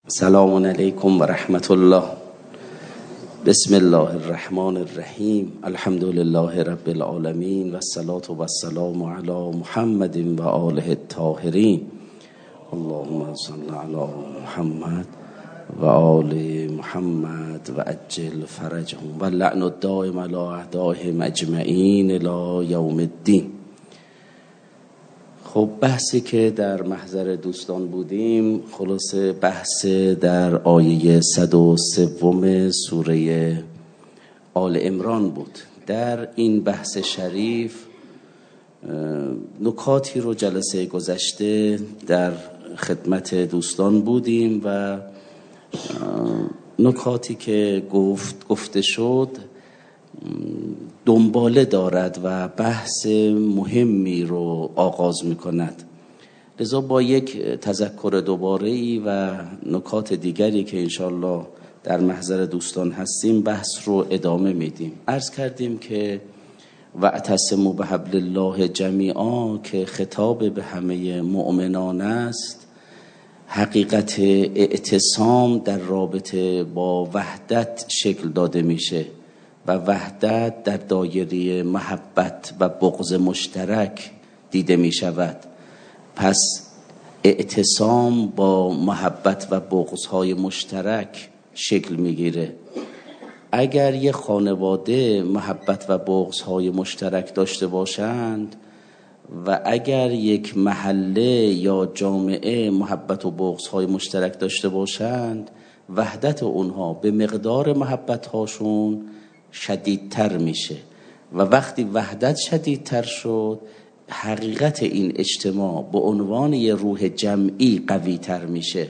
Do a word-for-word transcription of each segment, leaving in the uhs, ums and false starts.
سلام علیکم و رحمت الله. بسم الله الرحمن الرحیم. الحمد لله رب العالمین و الصلاة و السلام علی محمد و آله الطاهرین. اللهم صل علی محمد و آل محمد و عجل فرجهم و لعن الدائم علی اعدائهم اجمعین الی یوم الدین. خب بحثی که در محضر دوستان بودیم خلاص بحث در آیه صد و سوم سوره آل عمران بود. در این بحث شریف نکاتی رو جلسه گذشته در خدمت دوستان بودیم و نکاتی که گفت گفته شد دنباله دارد و بحث مهمی رو آغاز می کند. لذا با یک تذکر دوباره‌ای و نکات دیگری که انشالله در محضر دوستان هستیم بحث رو ادامه میدیم. عرض کردیم که واعتصموا بحبل الله جمیعا که خطاب به همه مؤمنان است. حقیقت اعتصام در رابطه با وحدت شکل داده میشه و وحدت در دایره محبت و بغض مشترک دیده می شود. پس اعتصام با محبت و بغض‌های مشترک شکل می گیره. اگر یک خانواده محبت و بغض‌های مشترک داشته باشند و اگر یک محله یا جامعه محبت و بغض‌های مشترک داشته باشند، وحدت اونها به مقدار محبت‌هاشون شدیدتر میشه و وقتی وحدت شدیدتر شد حقیقت این اجتماع به عنوان یه روح جمعی قوی تر میشه.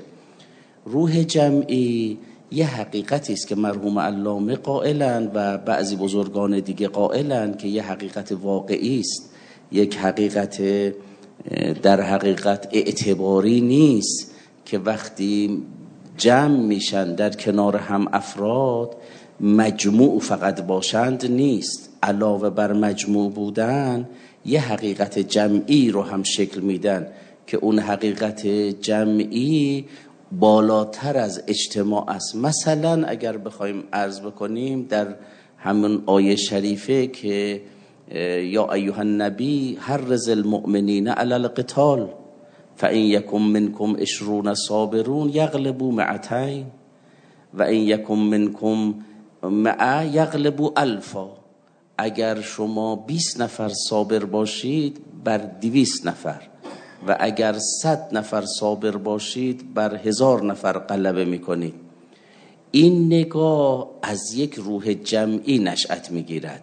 روح جمعی یه حقیقتی است که مرحوم علامه قائلن و بعضی بزرگان دیگه قائلن که یه حقیقت واقعی است، یک حقیقت در حقیقت اعتباری نیست که وقتی جمع میشن در کنار هم افراد مجموع فقط باشند نیست، علاوه بر مجموع بودن یه حقیقت جمعی رو هم شکل میدن که اون حقیقت جمعی بالاتر از اجتماع است. مثلا اگر بخوایم عرض بکنیم در همون آیه شریفه که یا ایها النبی حرض المؤمنین علی القتال فان یکم منکم عشرون صابرون یغلبوا مئتین و ان یکم منکم مع یغلبوا الفا. اگر شما بیست نفر صابر باشید بر دویست نفر و اگر صد نفر صابر باشید بر هزار نفر غلبه میکنید. این نگاه از یک روح جمعی نشأت میگیرد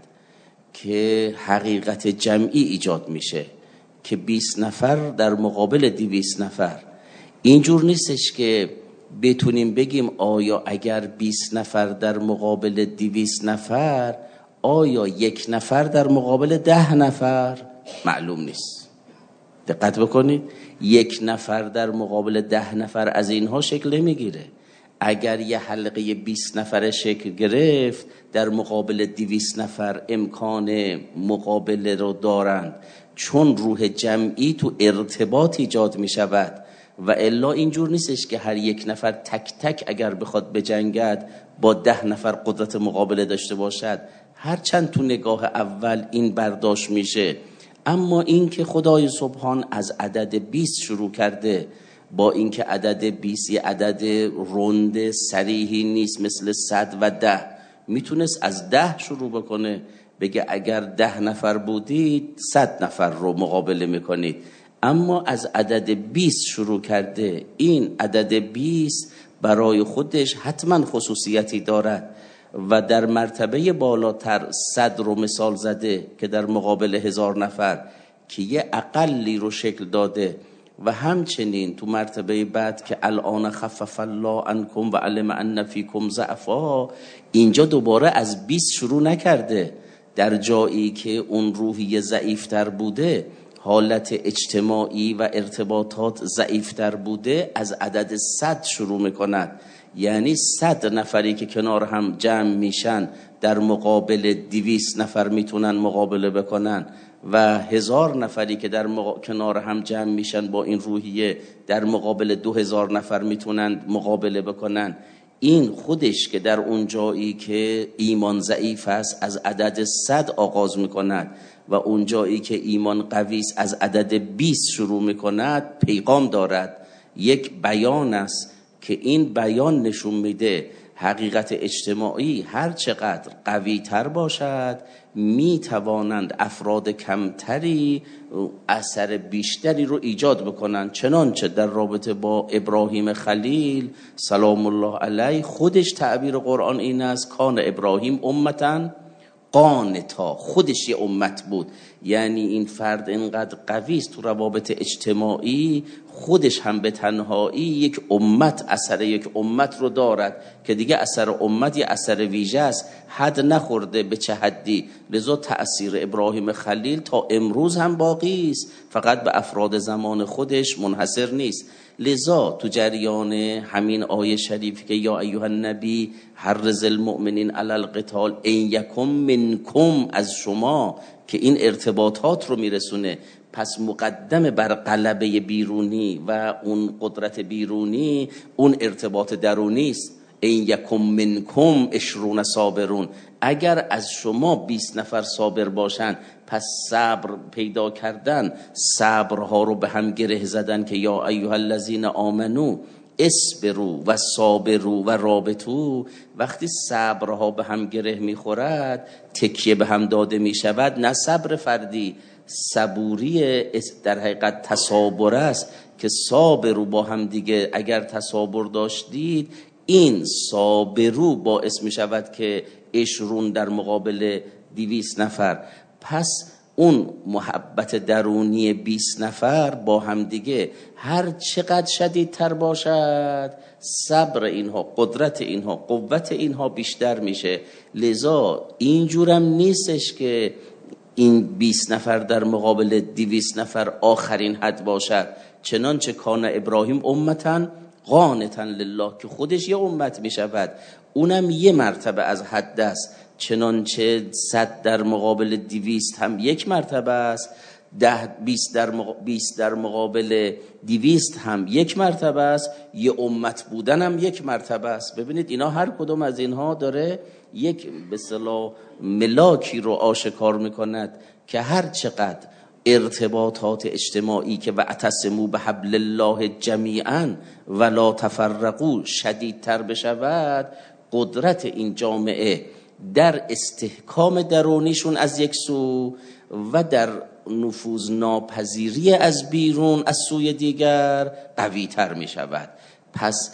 که حقیقت جمعی ایجاد میشه که بیست نفر در مقابل دویست نفر. اینجور نیستش که بتونیم بگیم آیا اگر بیست نفر در مقابل دویست نفر آیا یک نفر در مقابل ده نفر؟ معلوم نیست. دقت بکنید، یک نفر در مقابل ده نفر از اینها شکل نمیگیره. اگر یه حلقه بیست نفره شکل گرفت در مقابل دویست نفر امکان مقابله رو دارند، چون روح جمعی تو ارتباط ایجاد می شود و الا اینجور نیستش که هر یک نفر تک تک اگر بخواد بجنگد با ده نفر قدرت مقابله داشته باشد. هرچند تو نگاه اول این برداشت میشه، اما این که خدای سبحان از عدد بیست شروع کرده، با اینکه عدد بیست یه عدد رند صریحی نیست مثل صد و ده، میتونست از ده شروع بکنه بگه اگر ده نفر بودید صد نفر رو مقابله میکنید، اما از عدد بیست شروع کرده. این عدد بیست برای خودش حتما خصوصیتی دارد و در مرتبه بالاتر صد رو مثال زده که در مقابل هزار نفر که یه اقلی رو شکل داده و همچنین تو مرتبه بعد که الان خفف الله عنکم و علم ان فیکم ضعفا، اینجا دوباره از بیست شروع نکرده. در جایی که اون روحی ضعیفتر بوده، حالت اجتماعی و ارتباطات ضعیفتر بوده، از عدد صد شروع میکند. یعنی صد نفری که کنار هم جمع میشن در مقابل دویست نفر میتونن مقابله بکنن و هزار نفری که در مقا... کنار هم جمع میشن با این روحیه در مقابل دو هزار نفر میتونن مقابله بکنن، این خودش که در اون جایی که ایمان ضعیف است از عدد صد آغاز میکند و اون جایی که ایمان قوی است از عدد بیست شروع میکند، پیغام دارد، یک بیان است که این بیان نشون میده حقیقت اجتماعی هر چقدر قوی تر باشد می توانند افراد کمتری اثر بیشتری رو ایجاد بکنند. چنانچه در رابطه با ابراهیم خلیل سلام الله علیه خودش تعبیر قرآن این است کان ابراهیم امتاً قانتا، خودش یه امت بود. یعنی این فرد اینقدر قوی است تو روابط اجتماعی، خودش هم به تنهایی یک امت، اثر یک امت رو دارد که دیگه اثر امت یه اثر ویژه است، حد نخورده به چه حدی. لذا تأثیر ابراهیم خلیل تا امروز هم باقی است، فقط به افراد زمان خودش منحصر نیست. لذا تو جریان همین آیه شریف که یا ایها النبی حرض المؤمنین علی القتال ان یکم منکم، از شما، که این ارتباطات رو میرسونه. پس مقدم بر غلبه بیرونی و اون قدرت بیرونی اون ارتباط درونی است. ان یکم منکم عشرون صابرون، اگر از شما بیست نفر صابر باشن، پس صبر پیدا کردن، صبرها رو به هم گره زدن که یا ایها الذین آمنو اصبروا و صابروا و رابطوا. وقتی صبرها به هم گره میخورد، تکیه به هم داده میشود، نه صبر فردی، صبوری در حقیقت تصابر است که صابرو با هم دیگه اگر تصابر داشتید، این صابرو باعث می شود که عشرون در مقابل دویست نفر. پس اون محبت درونی بیست نفر با هم دیگه هر چقدر شدیدتر باشد، صبر اینها، قدرت اینها، قوت اینها بیشتر میشه. لذا اینجورم نیستش که این بیست نفر در مقابل دویست نفر آخرین حد باشد. چنانچه کان ابراهیم امتاً قانتا لله، که خودش یه امت می شود، اونم یه مرتبه از حد است. چنانچه صد در مقابل دویست هم یک مرتبه است، ده بیست در, مق... بیست در مقابل دویست هم یک مرتبه است، یه امت بودن هم یک مرتبه است. ببینید اینا هر کدوم از اینها داره یک به اصطلاح ملاکی رو آشکار میکند که هر چقدر ارتباطات اجتماعی که واعتصموا بحبل الله جمیعا ولا تفرقوا شدیدتر بشود، قدرت این جامعه در استحکام درونیشون از یک سو و در نفوذ ناپذیری از بیرون از سوی دیگر قوی تر می شود. پس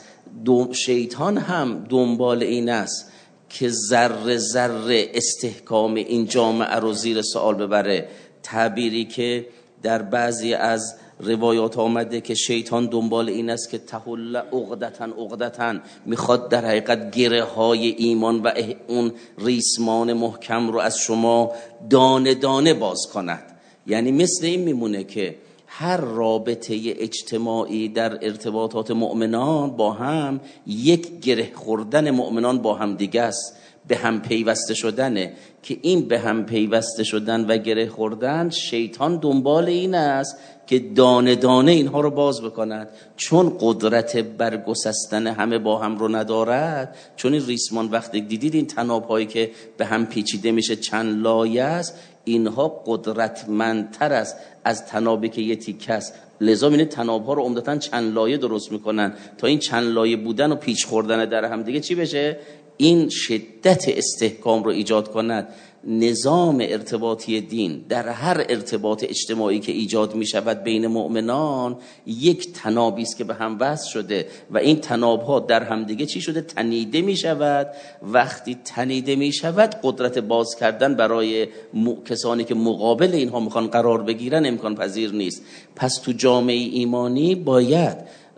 شیطان هم دنبال این است که ذره ذره استحکام این جامعه رو زیر سوال ببره. تعبیری که در بعضی از روایات آمده که شیطان دنبال این است که تحل عقدتن عقدتن، میخواد در حقیقت گره های ایمان و اون ریسمان محکم رو از شما دانه دانه باز کند. یعنی مثل این میمونه که هر رابطه اجتماعی در ارتباطات مؤمنان با هم یک گره خوردن مؤمنان با هم دیگه است، به هم پیوسته شدنه، که این به هم پیوسته شدن و گره خوردن شیطان دنبال این است که دانه دانه اینها رو باز بکند. چون قدرت برگسستن همه با هم رو ندارد، چون این ریسمان وقتی دیدید این تناب هایی که به هم پیچیده میشه چند لایه است، اینها قدرتمندتر است از تنابی که یه تیکه است. لذا می‌بینید تناب ها رو عمدتاً چند لایه درست میکنن تا این چند لایه بودن و پیچ خوردن در هم دیگه چی بشه؟ این شدت استحکام رو ایجاد کند. نظام ارتباطی دین در هر ارتباط اجتماعی که ایجاد می شود بین مؤمنان یک تنابی است که به هم وصل شده و این تناب ها در هم دیگه چی شده؟ تنیده می شود. وقتی تنیده می شود، قدرت باز کردن برای کسانی که مقابل اینها میخوان قرار بگیرن امکان پذیر نیست. پس تو جامعه ایمانی باید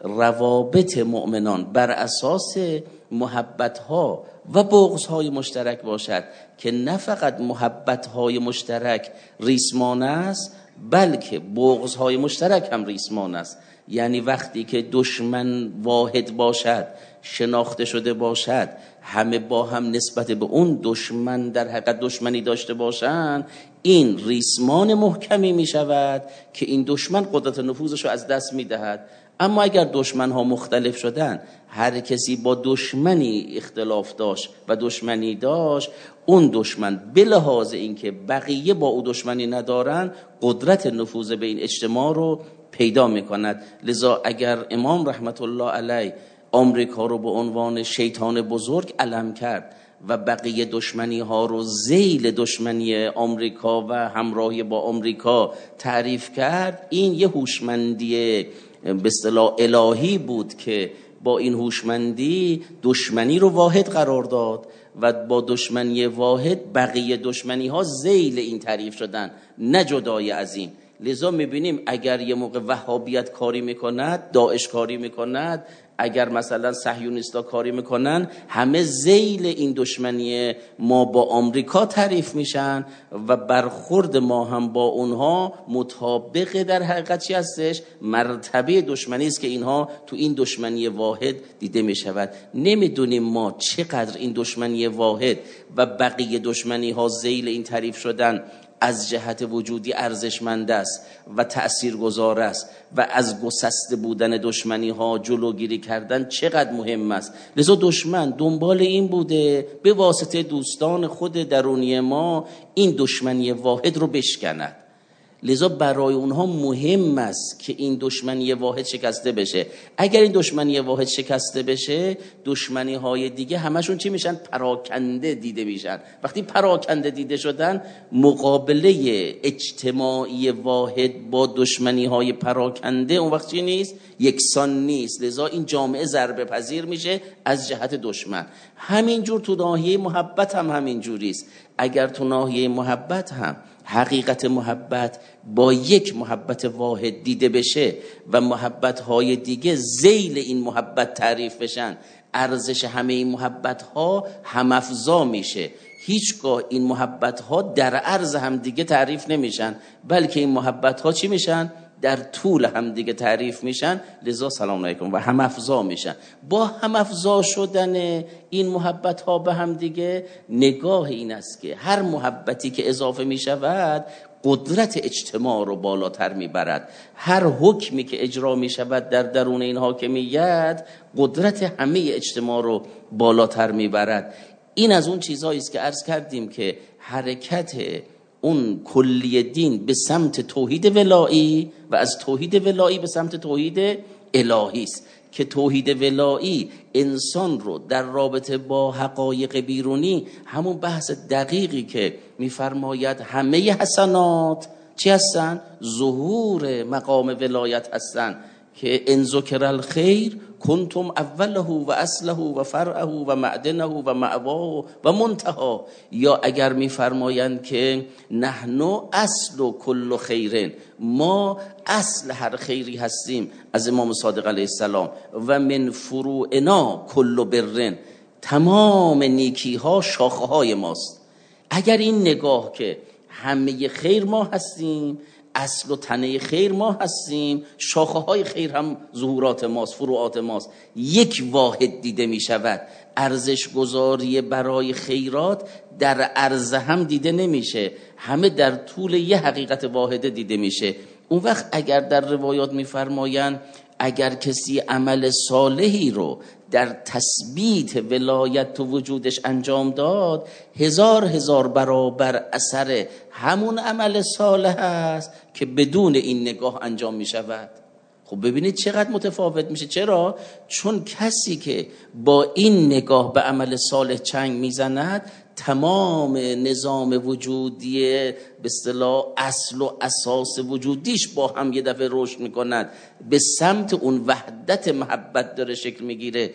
روابط مؤمنان بر اساس محبت‌ها و بغض‌های مشترک باشد که نه فقط محبت‌های مشترک ریسمان است، بلکه بغض‌های مشترک هم ریسمان است. یعنی وقتی که دشمن واحد باشد، شناخته شده باشد، همه با هم نسبت به اون دشمن در حقیقت دشمنی داشته باشند، این ریسمان محکمی می شود که این دشمن قدرت نفوذش رو از دست می دهد. اما اگر دشمن ها مختلف شدن، هر کسی با دشمنی اختلاف داشت و دشمنی داشت، اون دشمن به لحاظ اینکه بقیه با او دشمنی ندارن، قدرت نفوذ به این اجتماع رو پیدا می کند. لذا اگر امام رحمت الله علیه آمریکا رو به عنوان شیطان بزرگ علم کرد و بقیه دشمنی ها رو ذیل دشمنی آمریکا و همراهی با آمریکا تعریف کرد، این یه هوشمندی به اصطلاح الهی بود که با این هوشمندی دشمنی رو واحد قرار داد و با دشمنی واحد بقیه دشمنی ها ذیل این تعریف شدن، نه جدای از این. لذا میبینیم اگر یه موقع وهابیت کاری میکند، داعش کاری میکند، اگر مثلا صهیونیستا کاری میکنن، همه ذیل این دشمنی ما با آمریکا تعریف میشن و برخورد ما هم با اونها مطابق در حقیقت چی هستش؟ مرتبه دشمنی است که اینها تو این دشمنی واحد دیده میشود. نمیدونیم ما چقدر این دشمنی واحد و بقیه دشمنی ها ذیل این تعریف شدن از جهت وجودی ارزشمند است و تأثیرگذار است و از گسسته بودن دشمنی ها جلوگیری کردن چقدر مهم است. لذا دشمن دنبال این بوده به واسطه دوستان خود درونی ما این دشمنی واحد رو بشکند. لذا برای اونها مهم است که این دشمنی واحد شکسته بشه. اگر این دشمنی واحد شکسته بشه، دشمنی های دیگه همشون چی میشن؟ پراکنده دیده میشن. وقتی پراکنده دیده شدن، مقابله اجتماعی واحد با دشمنی های پراکنده اون وقت چی نیست؟ یکسان نیست. لذا این جامعه ضربه پذیر میشه از جهت دشمن. همینجور تو ناحیه محبت هم همین جوریست. اگر تو ناحیه محبت هم حقیقت محبت با یک محبت واحد دیده بشه و محبت‌های دیگه ذیل این محبت تعریف بشن، ارزش همه این محبت‌ها هم‌افزا میشه. هیچگاه این محبت‌ها در عرض هم دیگه تعریف نمیشن، بلکه این محبت‌ها چی میشن؟ در طول هم دیگه تعریف میشن. لذا سلام علیکم و هم افزا میشن. با هم افزا شدن این محبت ها به هم دیگه، نگاه این است که هر محبتی که اضافه میشود قدرت اجتماع رو بالاتر میبرد. هر حکمی که اجرا میشود در درون این حاکمیت قدرت همه اجتماع رو بالاتر میبرد. این از اون چیزهایی است که عرض کردیم که حرکت اون کلی دین به سمت توحید ولایی و از توحید ولایی به سمت توحید الهی است که توحید ولایی انسان رو در رابطه با حقایق بیرونی، همون بحث دقیقی که میفرماید همه حسنات چی هستن؟ ظهور مقام ولایت هستن که ان ذکر الخیر کنتم اوله و اصله و فرعه و معدنه و مأواه و منتهى. یا اگر میفرمایند که نحن اصل کل خیرن، ما اصل هر خیری هستیم از امام صادق علیه السلام، و من فروعنا کل برن، تمام نیکی ها شاخه های ماست. اگر این نگاه که همه خیر ما هستیم، اصل و تنه خیر ما هستیم، شاخه های خیر هم ظهورات ماست، فروعات ماست، یک واحد دیده می شود. ارزش گذاری برای خیرات در عرض هم دیده نمیشه، همه در طول یه حقیقت واحده دیده میشه. اون وقت اگر در روایات میفرمایند اگر کسی عمل صالحی رو در تثبیت ولایت و وجودش انجام داد، هزار هزار برابر اثر همون عمل صالح است که بدون این نگاه انجام می شود. خب ببینید چقدر متفاوت میشه. چرا؟ چون کسی که با این نگاه به عمل صالح چنگ میزند، تمام نظام وجودی به اصطلاح اصل و اساس وجودیش با هم یه دفعه رشد میکند، به سمت اون وحدت محبت داره شکل میگیره.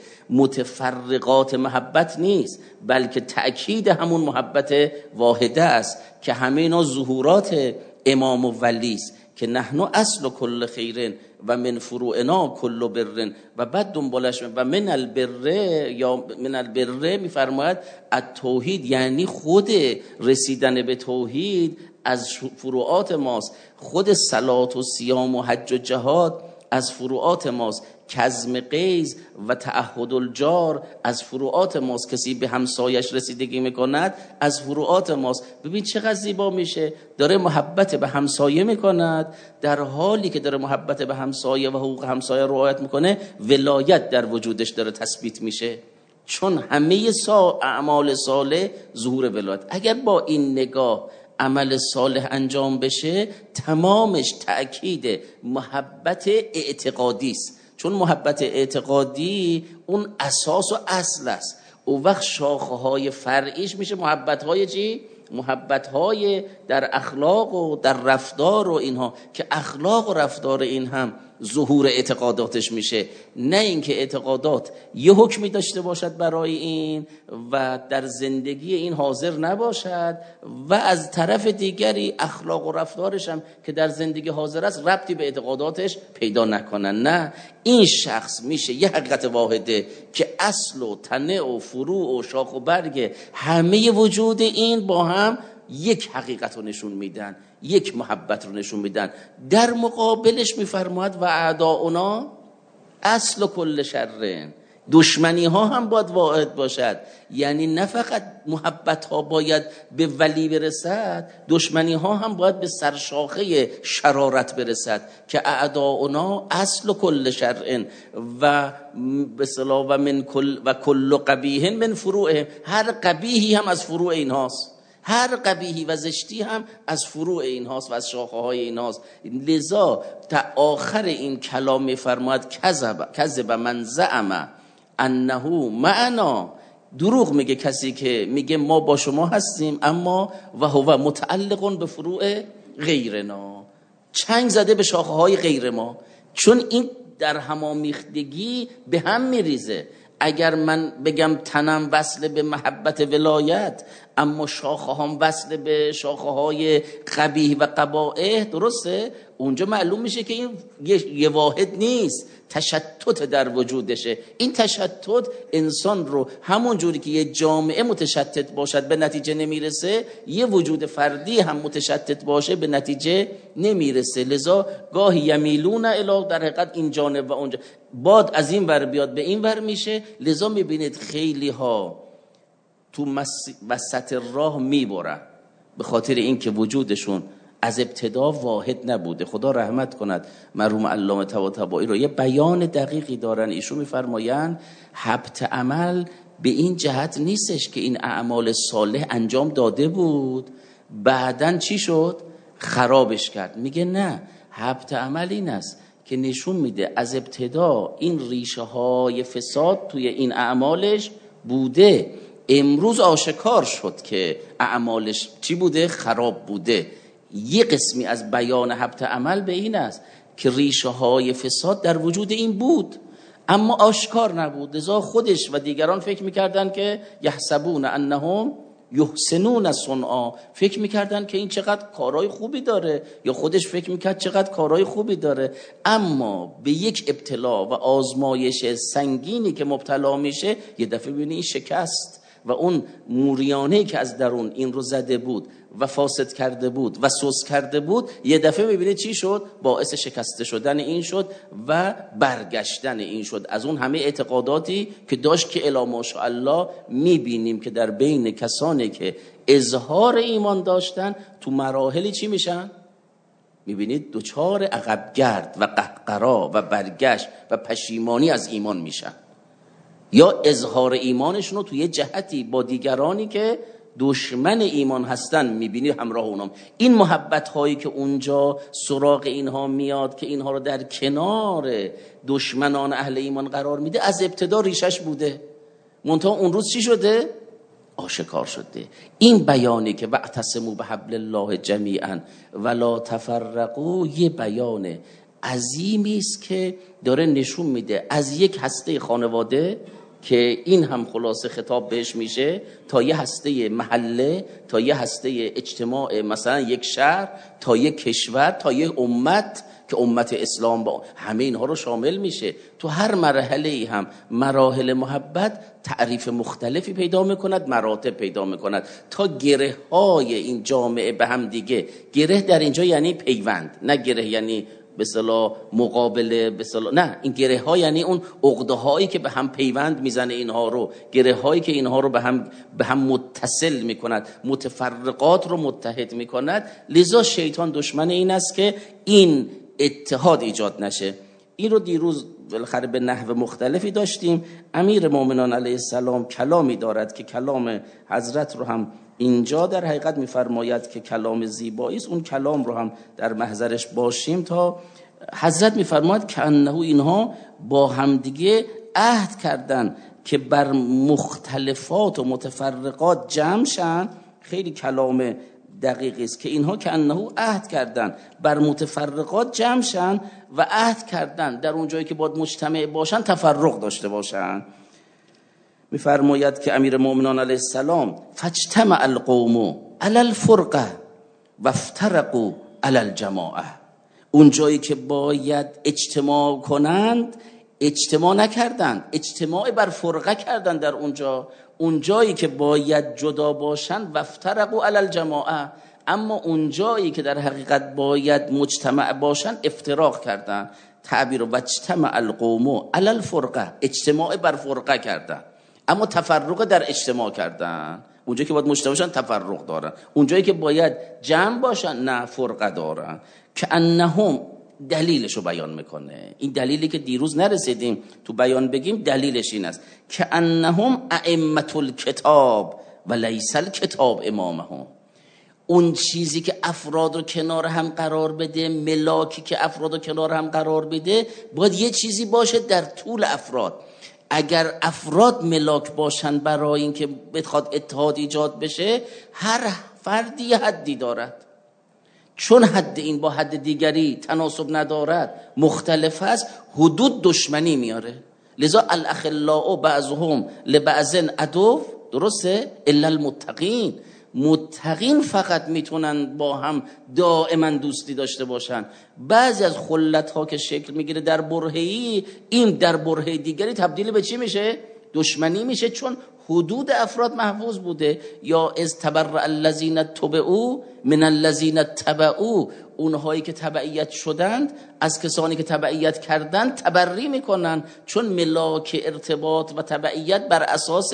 متفرقات محبت نیست، بلکه تأکید همون محبت واحده است که همه اینا ظهورات امام و ولی است که نحن اصل کل خیرن و من فروعنا کل برن. و بعد دنبالش و من البر، یا من البر میفرماید التوحید، یعنی خود رسیدن به توحید از فروعات ماست. خود صلات و صیام و حج و جهاد از فروعات ماست، کظم غیظ و تعهد الجار از فروعات ماست، کسی به همسایش رسیدگی میکند از فروعات ماست. ببین چقدر زیبا میشه، داره محبت به همسایه میکند، در حالی که داره محبت به همسایه و حقوق همسایه رعایت میکنه ولایت در وجودش داره تثبیت میشه، چون همه سا اعمال صالح ظهور ولایت. اگر با این نگاه عمل صالح انجام بشه تمامش تأکید محبت اعتقادی است، چون محبت اعتقادی اون اساس و اصل است. او وقت شاخه های فرعیش میشه محبت های چی؟ محبت های در اخلاق و در رفتار و اینها، که اخلاق و رفتار این هم ظهور اعتقاداتش میشه، نه اینکه اعتقادات یه حکمی داشته باشد برای این و در زندگی این حاضر نباشد و از طرف دیگری اخلاق و رفتارش هم که در زندگی حاضر است ربطی به اعتقاداتش پیدا نکنن. نه، این شخص میشه یه حقیقت واحده که اصل و تنه و فروع و شاخ و برگ همه وجود این با هم یک حقیقت رو نشون میدن، یک محبت رو نشون میدن. در مقابلش میفرماید و اعداؤنا اصل و کل شرن، دشمنی ها هم باید واحد باشد. یعنی نه فقط محبت ها باید به ولی برسد، دشمنی ها هم باید به سرشاخه شرارت برسد، که اعداؤنا اصل و کل شرن و به اصطلاح و من کل و کل قبیح من فروعه، هر قبیحی هم از فروع اینهاست، هر قبیحی و زشتی هم از فروع این هاست و از شاخه های این هاست. لذا تا آخر این کلام میفرماید کذب کذب من زعم انه معنا، دروغ میگه کسی که میگه ما با شما هستیم اما و هو متعلق به فروع غیرنا، چنگ زده به شاخه های غیر ما، چون این در همامیختگی به هم میریزه. اگر من بگم تنم وصل به محبت ولایت اما شاخه هم وصل به شاخه های قبیح و قبائح، درسته؟ اونجا معلوم میشه که این یه واحد نیست، تشتت در وجودشه. این تشتت انسان رو همون جوری که یه جامعه متشتت باشد به نتیجه نمیرسه، یه وجود فردی هم متشتت باشه به نتیجه نمیرسه. لذا گاهی یمیلون الی، در حقیقت این جانب و اونجا باد از این ور بیاد به این ور میشه. لذا میبینید خیلی ها تو وسط راه میبرن به خاطر اینکه وجودشون از ابتدا واحد نبوده. خدا رحمت کند مرحوم علامه طباطبایی رو، یه بیان دقیقی دارن. ایشون میفرمایند حبط عمل به این جهت نیستش که این اعمال صالح انجام داده بود بعدن چی شد؟ خرابش کرد. میگه نه، حبط عمل این است که نشون میده از ابتدا این ریشه های فساد توی این اعمالش بوده، امروز آشکار شد که اعمالش چی بوده؟ خراب بوده. یه قسمی از بیان حبط عمل به این است که ریشه های فساد در وجود این بود اما آشکار نبود. لذا خودش و دیگران فکر میکردن که یحسبون انهم یحسنون صنعا، فکر میکردن که این چقدر کارهای خوبی داره، یا خودش فکر میکرد چقدر کارهای خوبی داره. اما به یک ابتلا و آزمایش سنگینی که مبتلا میشه، یه دفعه ببینی این شکست و اون موریانه‌ای که از درون این رو زده بود و فاسد کرده بود و سوس کرده بود، یه دفعه میبینه چی شد؟ باعث شکسته شدن این شد و برگشتن این شد از اون همه اعتقاداتی که داشت، که الا ماشاءالله میبینیم که در بین کسانی که اظهار ایمان داشتن تو مراحلی چی میشن؟ میبینید دوچار عقبگرد و قهقرا و برگشت و پشیمانی از ایمان میشن، یا اظهار ایمانشون رو توی جهتی با دیگرانی که دشمن ایمان هستن میبینی همراه اونام. این محبت هایی که اونجا سراغ اینها میاد که اینها رو در کنار دشمنان اهل ایمان قرار میده، از ابتدا ریشش بوده، منتها اون روز چی شده؟ آشکار شده. این بیانی که واعتصموا بحبل الله جمیعا ولا تفرقوا، یه بیان عظیمی است که داره نشون میده از یک هسته خانواده که این هم خلاصه خطاب بهش میشه، تا یه هسته محله، تا یه هسته اجتماع، مثلا یک شهر، تا یک کشور، تا یک امت که امت اسلام با همه اینها رو شامل میشه. تو هر مرحله ای هم مراحل محبت تعریف مختلفی پیدا میکند، مراتب پیدا میکند، تا گره های این جامعه به هم دیگه، گره در اینجا یعنی پیوند، نه گره یعنی به اصطلاح مقابله، به اصطلاح نه، این گره ها یعنی اون عقده هایی که به هم پیوند میزنه اینها رو، گره هایی که اینها رو به هم به هم متصل میکند، متفرقات رو متحد میکند. لذا شیطان دشمن این است که این اتحاد ایجاد نشه. این رو دیروز بالاخره به نحو مختلفی داشتیم. امیر مومنان علیه السلام کلامی دارد که کلام حضرت رو هم اینجا در حقیقت میفرماید که کلام زیبایی است. اون کلام رو هم در محضرش باشیم تا حضرت میفرماید که انه اینها با همدیگه عهد کردن که بر مختلفات و متفرقات جمع شن. خیلی کلام دقیقی است که اینها که انه عهد کردن بر متفرقات جمع شن و عهد کردن در اون جایی که باید مجتمع باشن تفرق داشته باشن. میفرماید که امیر مومنان علیه السلام فاجتمع القوم علی الفرقه وافترقوا علی الجماعه، اون جایی که باید اجتماع کنند اجتماع نکردند، اجتماع بر فرقه کردن در اونجا. اون جایی که باید جدا باشند وافترقوا علی الجماعه، اما اون جایی که در حقیقت باید مجتمع باشند افتراق کردن. تعبیر واجتمع القوم علی الفرقه، اجتماع بر فرقه کردن اما تفرق در اجتماع کردن. اونجایی که باید مجتمع باشن تفرق دارن، اونجایی که باید جمع باشن نه فرقه دارن. که انهم، دلیلشو بیان میکنه. این دلیلی که دیروز نرسیدیم تو بیان بگیم، دلیلش این است که انهم ائمه الکتاب و لیس الکتاب امامهم. اون چیزی که افراد رو کنار هم قرار بده، ملاکی که افراد رو کنار هم قرار بده، باید یه چیزی باشه در طول افراد. اگر افراد ملاک باشن برای اینکه بخواد اتحاد ایجاد بشه، هر فردی یه حدی دارد. چون حد این با حد دیگری تناسب ندارد، مختلف است، حدود دشمنی میاره. لذا الاخلاء بعضهم لبعض عدو، درسته؟ الا المتقین. متقین فقط میتونن با هم دائما دوستی داشته باشن. بعضی از خلت ها که شکل میگیره در برهه‌ای، این در برهه دیگری تبدیل به چی میشه؟ دشمنی میشه، چون حدود افراد محفوظ بوده. یا از تبرأ الذین تبعوا من الذین تبعوا، اونهایی که تبعیت شدند از کسانی که تبعیت کردند تبری میکنن، چون ملاک ارتباط و تبعیت بر اساس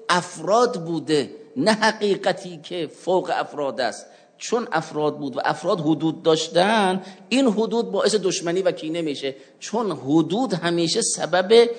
افراد بوده، نه حقیقتی که فوق افراد است. چون افراد بود و افراد حدود داشتن، این حدود باعث دشمنی و کینه میشه، چون حدود همیشه سبب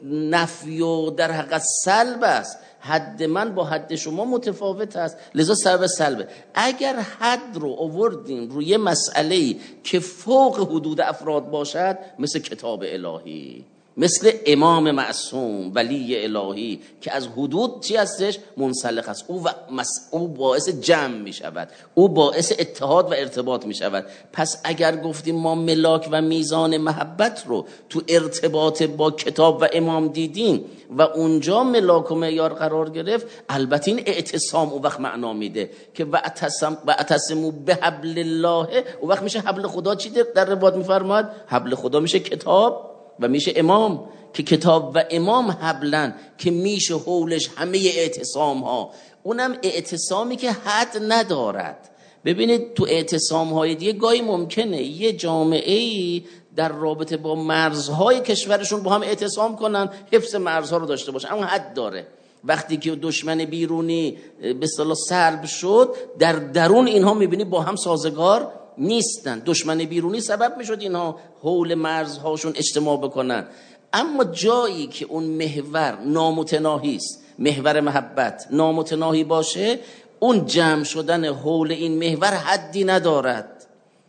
نفی و در حقیقت سلب است. حد من با حد شما متفاوت است، لذا سبب سلبه. اگر حد رو آوردیم روی مسئله‌ای که فوق حدود افراد باشد، مثل کتاب الهی، مثل امام معصوم ولی الهی که از حدود چی هستش؟ منسلخ است. او, و او باعث جمع می شود، او باعث اتحاد و ارتباط می شود. پس اگر گفتیم ما ملاک و میزان محبت رو تو ارتباط با کتاب و امام دیدیم و اونجا ملاک و معیار قرار گرفت، البته این اعتصام او وقت معنا میده که واعتصموا بحبل الله. او وقت میشه حبل خدا چی در روایت میفرماد؟ حبل خدا میشه کتاب و میشه امام، که کتاب و امام حبلن که میشه حولش همه اعتصام ها. اونم اعتصامی که حد ندارد. ببینید تو اعتصام های دیگه گاهی ممکنه یه جامعه‌ای در رابطه با مرزهای کشورشون با هم اعتصام کنن، حفظ مرزها رو داشته باشن، اما حد داره. وقتی که دشمن بیرونی به اصطلاح سلب شد، در درون اینها میبینی با هم سازگار نیستن. دشمن بیرونی سبب میشد اینها حول مرزهاشون اجتماع بکنن. اما جایی که اون محور نامتناهی است، محور محبت نامتناهی باشه، اون جمع شدن حول این محور حدی ندارد،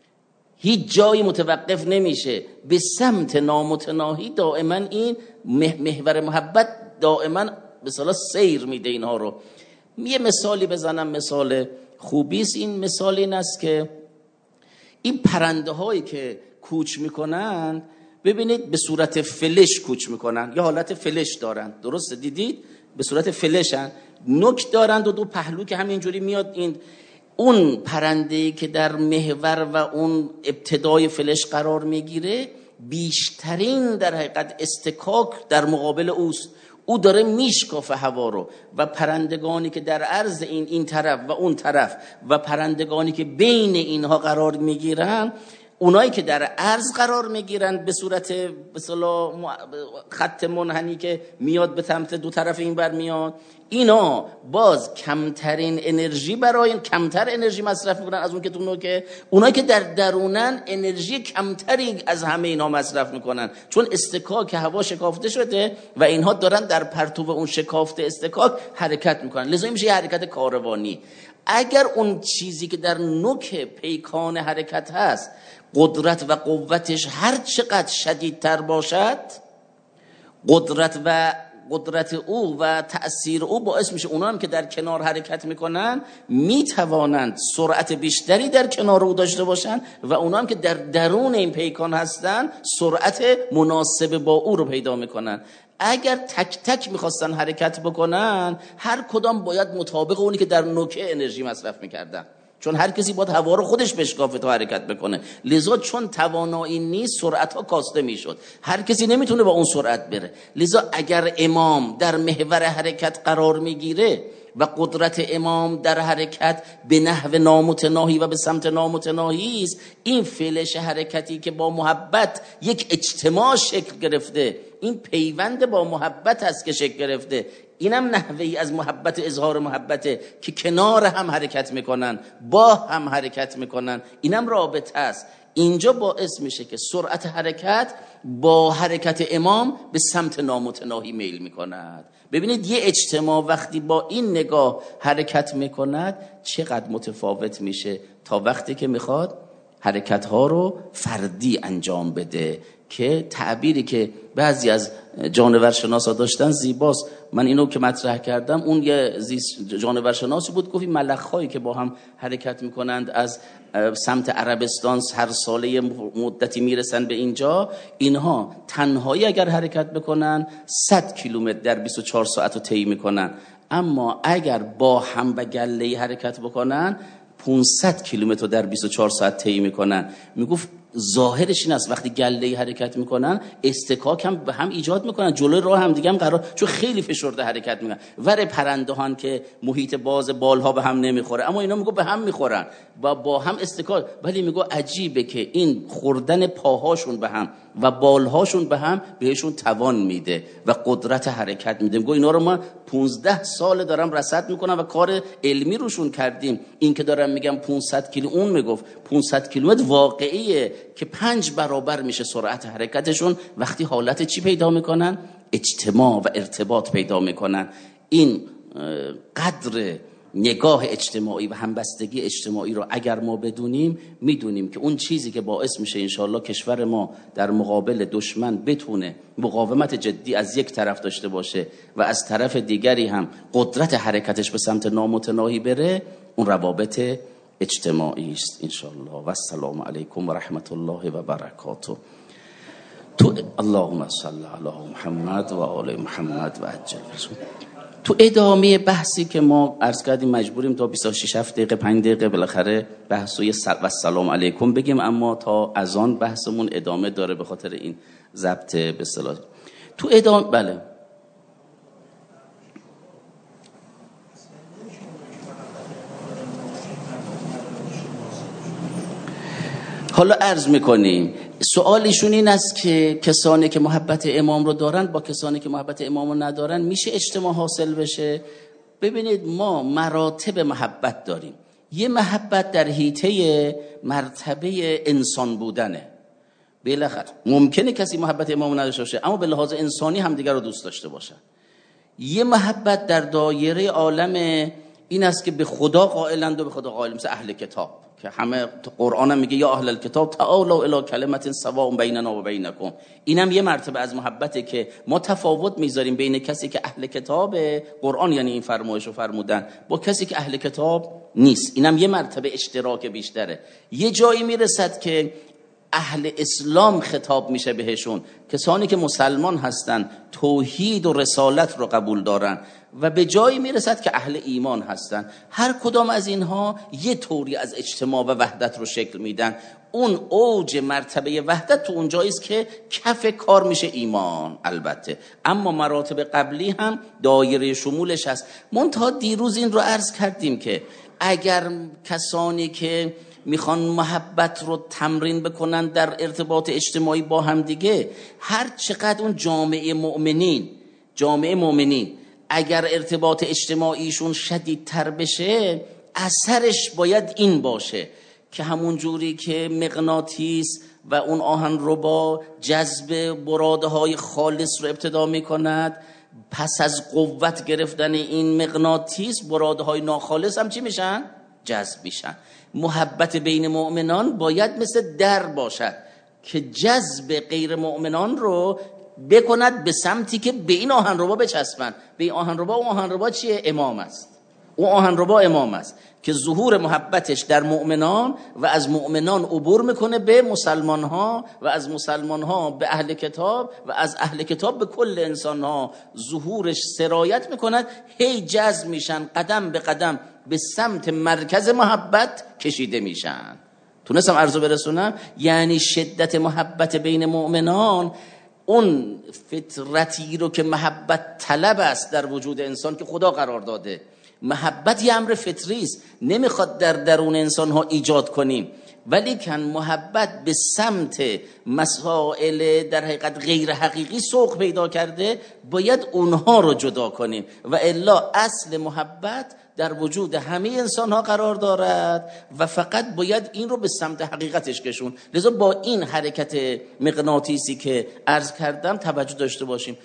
هیچ جایی متوقف نمیشه. به سمت نامتناهی دائما این محور محبت دائما به اصطلاح سیر میده اینها رو. یه مثالی بزنم، مثال خوبی است. این مثال این است که این پرنده هایی که کوچ میکنن، ببینید به صورت فلش کوچ میکنن، یا حالت فلش دارن، درسته؟ دیدید به صورت فلشن، نوک دارند و دو پهلو که همینجوری میاد. این اون پرنده‌ای که در محور و اون ابتدای فلش قرار میگیره، بیشترین در حقیقت استکاک در مقابل اوست. او داره میشکافه هوا رو، و پرندگانی که در عرض این این طرف و اون طرف و پرندگانی که بین اینها قرار میگیرن، اونایی که در عرض قرار میگیرن به صورت به اصطلاح خط منحنی که میاد به سمت دو طرف این بر میاد، اینا باز کمترین انرژی برای کمتر انرژی مصرف میکنن از اون که تو نوکه. اونایی که در درونن انرژی کمتری از همه اینا مصرف میکنن، چون استکاک هوا شکافته شده و اینها دارن در پرتو اون شکافته استکاک حرکت میکنن، لذا میشه یه حرکت کاروانی. اگر اون چیزی که در نوک پیکان حرکت هست قدرت و قوتش هر چقدر شدیدتر باشد، قدرت و قدرت او و تأثیر او باعث میشه اونا هم که در کنار حرکت میکنن میتوانند سرعت بیشتری در کنار او داشته باشند و اونا هم که در درون این پیکان هستن سرعت مناسب با او رو پیدا میکنن. اگر تک تک میخواستن حرکت بکنن هر کدام باید مطابق اونی که در نوکه انرژی مصرف میکردن، چون هر کسی باید هوا رو خودش بشکافه تا حرکت بکنه. لذا چون توانایی نیست سرعت ها کاسته میشد، هر کسی نمیتونه با اون سرعت بره. لذا اگر امام در محور حرکت قرار میگیره و قدرت امام در حرکت به نحو نامتناهی و به سمت نامتناهی است، این فعلش حرکتی که با محبت یک اجتماع شکل گرفته، این پیوند با محبت است که شکل گرفته، اینم نحوهی از محبت، اظهار محبته که کنار هم حرکت میکنن، با هم حرکت میکنن، اینم رابطه است. اینجا باعث میشه که سرعت حرکت با حرکت امام به سمت نامتناهی میل میکند. ببینید یه اجتماع وقتی با این نگاه حرکت میکند چقدر متفاوت میشه تا وقتی که میخواد حرکت ها رو فردی انجام بده، که تعبیری که بعضی از جانورشناسا داشتن زیباست. من اینو که مطرح کردم اون یه جانورشناسی بود گفت ملخ‌هایی که با هم حرکت میکنند از سمت عربستان هر ساله مدتی میرسن به اینجا، اینها تنهایی اگر حرکت بکنن صد کیلومتر در بیست و چهار ساعت رو طی میکنن، اما اگر با هم و گله حرکت بکنن پانصد کیلومتر در بیست و چهار ساعت طی میکنن. میگفت ظاهرش این است وقتی گله حرکت میکنن استکاک هم به هم ایجاد میکنن، جلوی راه هم دیگه هم قرار، چون خیلی فشرده حرکت میکنن. ور پرندهان که محیط باز بالها به هم نمیخوره، اما اینا میگو به هم میخورن و با هم استکاک، ولی میگو عجیبه که این خوردن پاهاشون به هم و بالهاشون به هم بهشون توان میده و قدرت حرکت میده. میگو اینا رو ما پانزده سال دارم رصد میکنم و کار علمی روشون کردیم. این که دارم میگم پانصد کیلو، اون میگفت پانصد کیلومتر واقعیه که پنج برابر میشه سرعت حرکتشون وقتی حالت چی پیدا میکنن؟ اجتماع و ارتباط پیدا میکنن. این قدر نگاه اجتماعی و همبستگی اجتماعی رو اگر ما بدونیم، میدونیم که اون چیزی که باعث میشه انشالله کشور ما در مقابل دشمن بتونه مقاومت جدی از یک طرف داشته باشه و از طرف دیگری هم قدرت حرکتش به سمت نامتناهی بره، اون روابط اجتماعی است انشالله. و السلام علیکم و رحمت الله و برکاته. تو اللهم صل علی محمد و آل محمد و عجل. تو ادامه بحثی که ما عرض کردیم مجبوریم تا بیست و شش دقیقه پنج دقیقه بالاخره بحث و السلام علیکم بگیم، اما تا از آن بحثمون ادامه داره به خاطر این ضبط به اصطلاح. تو ادامه بله حالا عرض میکنیم. سوالشون این است که کسانی که محبت امام رو دارن با کسانی که محبت امام رو ندارن میشه اجتماع حاصل بشه؟ ببینید ما مراتب محبت داریم. یه محبت در حیطه مرتبه انسان بودنه. بالاخره ممکنه کسی محبت امام رو نداشته باشه اما به لحاظ انسانی همدیگر رو دوست داشته باشن. یه محبت در دایره عالم این است که به خدا قائلند و به خدا قائل، مثل اهل کتاب که همه قرآن هم میگه یا اهل الکتاب تعالوا الی کلمة سواء بیننا و بینکم. اینم یه مرتبه از محبته که ما تفاوت میذاریم بین کسی که اهل کتاب قرآن، یعنی این فرمایشو فرمودن، با کسی که اهل کتاب نیست. اینم یه مرتبه اشتراک بیشتره. یه جایی میرسد که اهل اسلام خطاب میشه بهشون، کسانی که مسلمان هستن، توحید و رسالت رو قبول دارن، و به جایی میرسد که اهل ایمان هستن. هر کدام از اینها یه طوری از اجتماع و وحدت رو شکل میدن. اون اوج مرتبه وحدت تو اون جایی است که کف کار میشه ایمان البته، اما مراتب قبلی هم دایره شمولش هست. منتها دیروز این رو عرض کردیم که اگر کسانی که میخوان محبت رو تمرین بکنن در ارتباط اجتماعی با هم دیگه، هر چقدر اون جامعه مؤمنین جامعه مؤمنین اگر ارتباط اجتماعیشون شدیدتر بشه، اثرش باید این باشه که همون جوری که مغناطیس و اون آهنربا جذب براده های خالص رو ابتدا می کند، پس از قوت گرفتن این مغناطیس براده های ناخالص هم چی میشن؟ جذب میشن. محبت بین مؤمنان باید مثل در باشد که جذب غیر مؤمنان رو بکند به سمتی که به این آهنربا بچسبن. به این آهنربا، اون آهنربا چیه؟ امام است. اون آهنربا امام است که ظهور محبتش در مؤمنان و از مؤمنان عبور میکنه به مسلمان ها و از مسلمان ها به اهل کتاب و از اهل کتاب به کل انسان ها ظهورش سرایت میکند، هی جذب میشن، قدم به قدم به سمت مرکز محبت کشیده میشن. تونستم عرضو برسونم؟ یعنی شدت محبت بین مؤمنان اون فطرتی رو که محبت طلب است در وجود انسان که خدا قرار داده. محبت یه امر فطری است، نمیخواد در درون انسان ها ایجاد کنیم، ولی کن محبت به سمت مسائل در حقیقت غیر حقیقی سوق پیدا کرده، باید اونها رو جدا کنیم و الا اصل محبت در وجود همه انسان ها قرار دارد و فقط باید این رو به سمت حقیقتش کشون. لذا با این حرکت مغناطیسی که عرض کردم توجه داشته باشیم.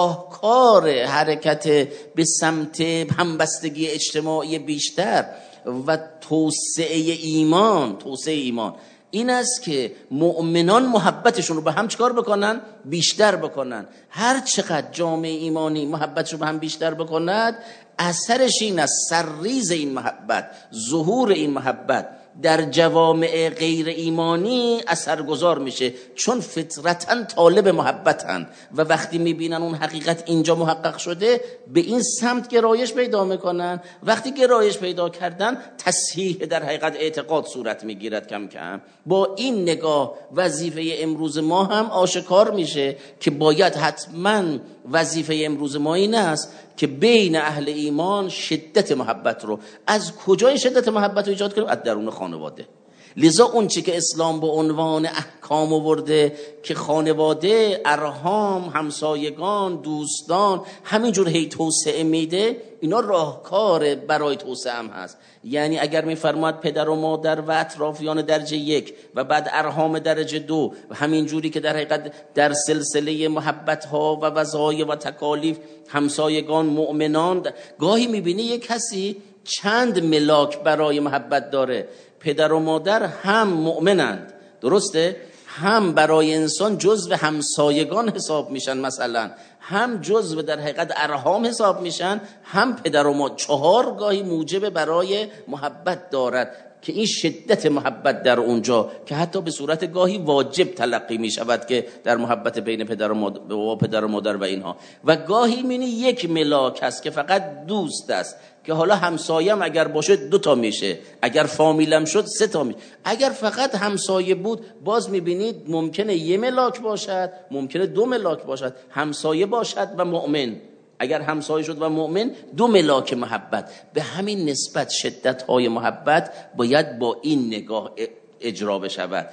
راهکار حرکت به سمت همبستگی اجتماعی بیشتر و توسعه ایمان توسعه ایمان این است که مؤمنان محبتشون رو به هم چکار بکنن؟ بیشتر بکنن. هر چقدر جامعه ایمانی محبتشون به هم بیشتر بکند، اثرش این است سرریز این محبت، ظهور این محبت در جوامع غیر ایمانی اثرگذار میشه، چون فطرتاً طالب محبتن و وقتی میبینن اون حقیقت اینجا محقق شده به این سمت گرایش پیدا میکنن. وقتی گرایش پیدا کردن تصحیح در حقیقت اعتقاد صورت میگیرد کم کم. با این نگاه وظیفه امروز ما هم آشکار میشه که باید حتما وظیفه امروز ما این است که بین اهل ایمان شدت محبت رو، از کجای شدت محبت رو ایجاد کنیم؟ از درون خانواده. لذا اون چی که اسلام به عنوان احکام آورده که خانواده، ارحام، همسایگان، دوستان همینجور هی توسعه میده، اینا راهکار برای توسعه هم هست. یعنی اگر میفرماید پدر و مادر و اطرافیان درجه یک و بعد ارحام درجه دو و همینجوری که در حقیقت در سلسله محبت ها و وظایف و تکالیف همسایگان، مؤمنان، گاهی میبینی یک کسی چند ملاک برای محبت داره. پدر و مادر هم مؤمنند، درسته؟ هم برای انسان جزو همسایگان حساب میشن، مثلا هم جزو در حقیقت ارحام حساب میشن، هم پدر و مادر. چهار گاهی موجب برای محبت دارد که این شدت محبت در اونجا که حتی به صورت گاهی واجب تلقی می شود که در محبت بین پدر و مادر و پدر و مادر و اینها، و گاهی مینی یک ملاک هست که فقط دوست است که حالا همسایم اگر باشه دو تا میشه، اگر فامیلم شد سه تا میشه. اگر فقط همسایه بود باز میبینید ممکنه یه ملاک باشد، ممکنه دو ملاک باشد. همسایه باشد و مؤمن، اگر همسایه شد و مؤمن، دو ملاک محبت. به همین نسبت شدت‌های محبت باید با این نگاه اجرا بشود.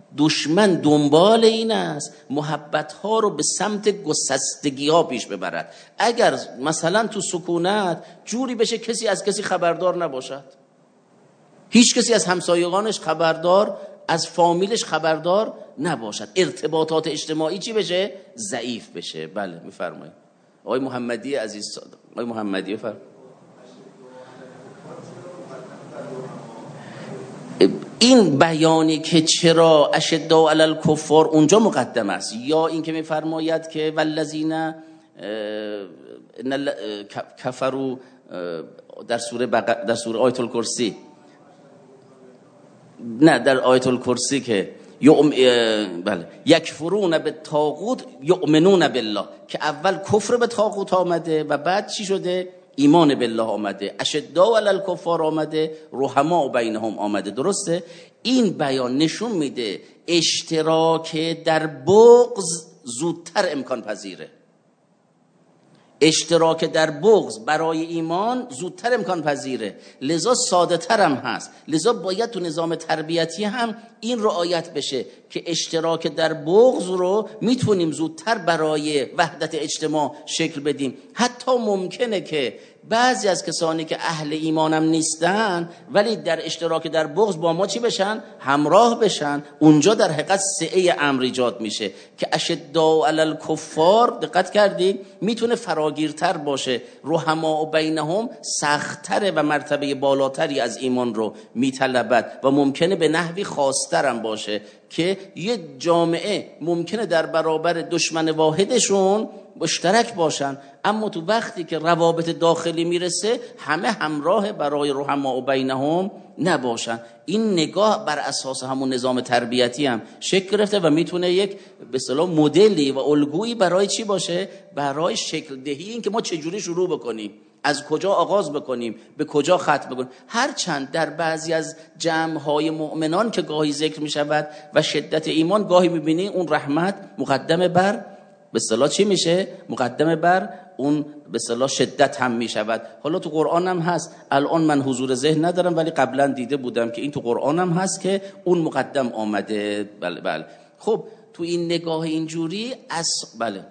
دشمن دنبال این است محبت‌ها رو به سمت گسستگی‌ها پیش ببرد. اگر مثلا تو سکونت جوری بشه کسی از کسی خبردار نباشد، هیچ کسی از همسایگانش خبردار، از فامیلش خبردار نباشد، ارتباطات اجتماعی چی بشه؟ ضعیف بشه. بله میفرمایید آقای محمدی عزیز. آقای محمدی فرم این بیانی که چرا اشداء علی الکفار اونجا مقدم است، یا این که میفرماید که والذین کفروا در سوره بق... در سوره آیت الکرسی، نه در آیت الکرسی که یؤم... بله یکفرون به طاغوت یؤمنون بالله، که اول کفر به طاغوت آمده و بعد چی شده؟ ایمان بالله آمده. اشداء علی الکفار آمده، رحماء بینهم آمده. درسته؟ این بیان نشون میده اشتراک در بغض زودتر امکان پذیره. اشتراک در بغض برای ایمان زودتر امکان پذیره، لذا ساده ترم هست. لذا باید تو نظام تربیتی هم این رعایت بشه که اشتراک در بغض رو میتونیم زودتر برای وحدت اجتماع شکل بدیم. حتی ممکنه که بعضی از کسانی که اهل ایمانم نیستن ولی در اشتراک در بغض با ما چی بشن؟ همراه بشن. اونجا در حقیقت سعه امر ایجاد میشه که اشداء علی الکفار، دقت کردید، میتونه فراگیرتر باشه، رحماء بینهم سخت‌تره و مرتبه بالاتری از ایمان رو میطلبد و ممکنه به نحوی خاص‌ترم باشه که یه جامعه ممکنه در برابر دشمن واحدشون مشترک باشن، اما تو وقتی که روابط داخلی میرسه همه همراه برای رحماء بینهم نباشن. این نگاه بر اساس همون نظام تربیتی هم شکل گرفته و میتونه یک به اصطلاح مدلی و الگویی برای چی باشه؟ برای شکل دهی این که ما چجوری شروع بکنیم، از کجا آغاز بکنیم، به کجا ختم بکنیم. هرچند در بعضی از جمع‌های مؤمنان که گاهی ذکر میشود و شدت ایمان، گاهی میبینی اون رحمت مقدمه بر به اصطلاح چی میشه؟ مقدمه بر اون به اصطلاح شدت هم میشود. حالا تو قرآن هم هست، الان من حضور ذهن ندارم ولی قبلا دیده بودم که این تو قرآن هم هست که اون مقدم آمده. بله بله. خب تو این نگاه اینجوری از بله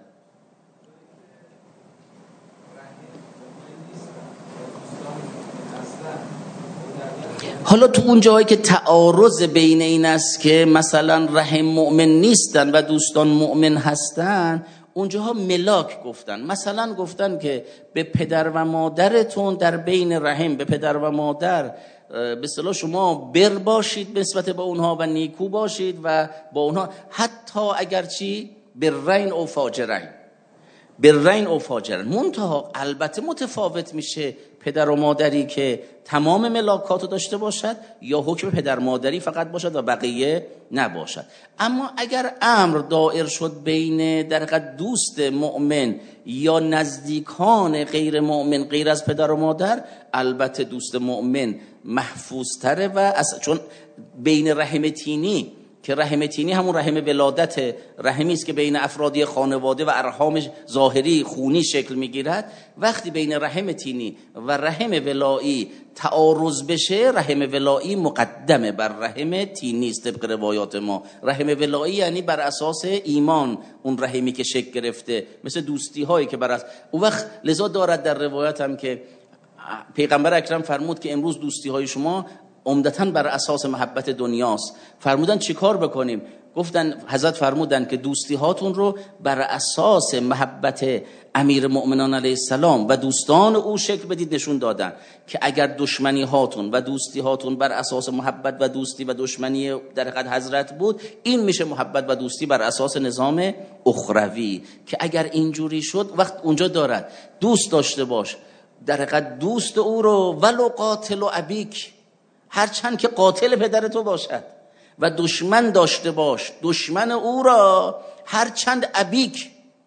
حالا تو اون جایی که تعارض بین این است که مثلا رحم مؤمن نیستن و دوستان مؤمن هستن، اونجاها ملاک گفتن. مثلا گفتن که به پدر و مادرتون در بین رحم، به پدر و مادر به اصطلاح شما بر باشید نسبت با اونها و نیکو باشید و با اونها، حتی اگر چی برین او فاجرین، برین او فاجرین. منتها البته متفاوت میشه پدر و مادری که تمام ملاکاتو داشته باشد یا حکم پدر مادری فقط باشد و بقیه نباشد. اما اگر امر دائر شد بین در حقیقت دوست مؤمن یا نزدیکان غیر مؤمن غیر از پدر و مادر، البته دوست مؤمن محفوظ تره و چون بین رحم تینی که رحم تینی همون رحم ولادت، رحمی است که بین افرادی خانواده و ارحام ظاهری خونی شکل میگیرد، وقتی بین رحم تینی و رحم ولایی تعارض بشه، رحم ولایی مقدمه بر رحم تینی است. طبق روایات ما رحم ولایی یعنی بر اساس ایمان اون رحمی که شکل گرفته، مثل دوستی هایی که بر اساس اون وقت. لذا دارد در روایت هم که پیغمبر اکرم فرمود که امروز دوستی های شما عمدتاً بر اساس محبت دنیاست. فرمودن چی کار بکنیم؟ گفتن حضرت فرمودن که دوستی هاتون رو بر اساس محبت امیر مؤمنان علیه السلام و دوستان او شکل بدید. نشون دادن که اگر دشمنی هاتون و دوستی هاتون بر اساس محبت و دوستی و دشمنی در حقیقت حضرت بود، این میشه محبت و دوستی بر اساس نظام اخروی. که اگر اینجوری شد، وقت اونجا دارد دوست داشته باش در حقیقت دوست او رو ولو قاتل و ابیک، هرچند که قاتل پدر تو باشد، و دشمن داشته باش دشمن او را هرچند ابیک،